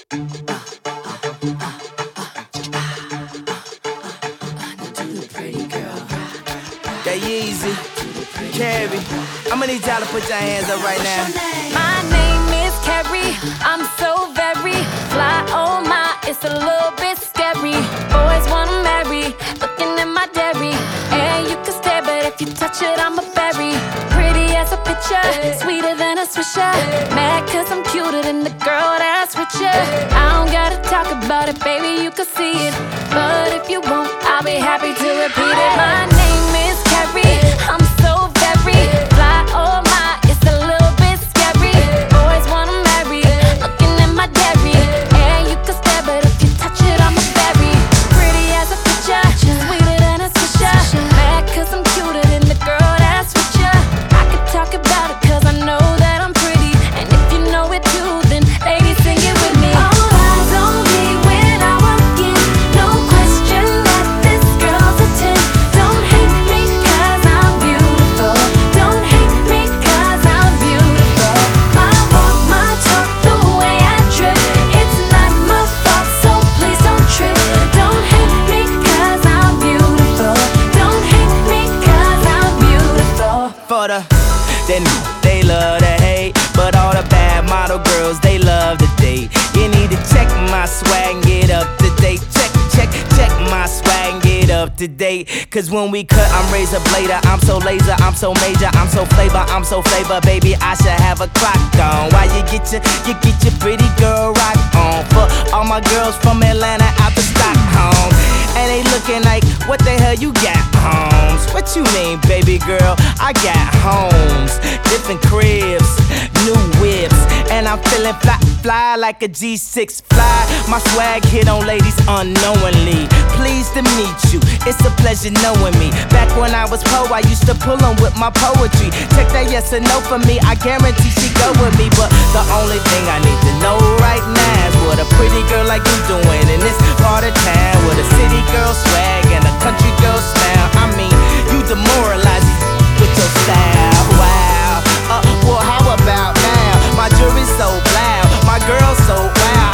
That Yeezy, Carrie. I'ma need y'all to put your hands up right now. My name is Carrie, I'm so very fly, oh my, it's a little bit scary. Boys wanna marry, looking at my dairy. And you can stare, but if you touch it, I'm a berry. Pretty as a picture, sweeter than a swisher. Mad cause I'm cuter than the girl that's richer. I don't gotta talk about it, baby, you can see it. But if you won't, I'll be happy to repeat it. My name is Carrie, I'm so very fly, oh my, it's a little bit scary. Boys wanna marry, looking at my dairy. And you can stare, but if you touch it, I'm a berry. Pretty as a picture, sweeter than a swisher. Mad cause I'm cuter than the girl that's richer. I could talk about it cause I know that I'm pretty. And if you know it too, then ladies sing it with me. All eyes on me when I walk in, no question that this girl's a 10. Don't hate me cause I'm beautiful. Don't hate me cause I'm beautiful. My walk, my talk, the way I drip, it's not my fault, so please don't trip. Don't hate me cause I'm beautiful. Don't hate me cause I'm beautiful. For then they love to hate, but all the bad model girls, they love to date. You need to check my swag and get up to date. Check my swag and get up to date. Cause when we cut, I'm razor blader. I'm so laser, I'm so major, I'm so flavor, baby, I should have a clock on. Why you get your pretty girl rock on? For all my girls from Atlanta out to Stockholm. And they looking like, what the hell you got, Holmes? What you mean, baby girl? I got homes, different cribs, new whips. And I'm feeling fly like a G6 fly. My swag hit on ladies unknowingly. Pleased to meet you, it's a pleasure knowing me. Back when I was poor, I used to pull 'em with my poetry. Check that yes or no for me, I guarantee she go with me. But the only thing I need to know right now is what a pretty girl like you doing in this part of town. With a city girl swag and a country girl smile. I mean, you demoralize with your style. Wow, well how about now? My jewelry's so loud, my girl's so wild.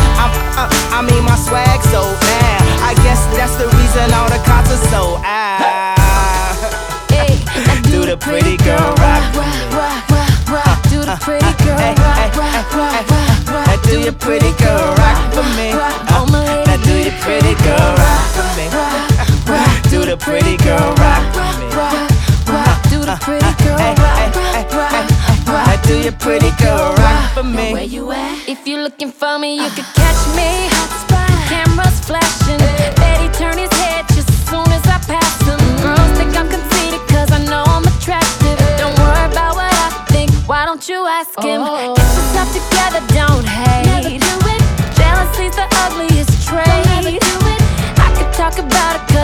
I mean my swag so now. I guess that's the reason all the cops are so out. Hey, Do the pretty girl rock. Do the pretty girl rock. Do your pretty girl rock for me. Now do your pretty girl rock for me. Do the pretty girl rock for me. Do the pretty girl rock. Do your pretty girl rock for me. Where you at? If you're looking for me, you can catch me. Cameras flashing, Betty turn his head just as soon as I pass him. Girls think I'm conceited cause I know I'm attractive. Don't worry about what I think, why don't you ask him? Get yourself together, don't hate. Never do it. Jealousy's the ugliest trait. I could talk about it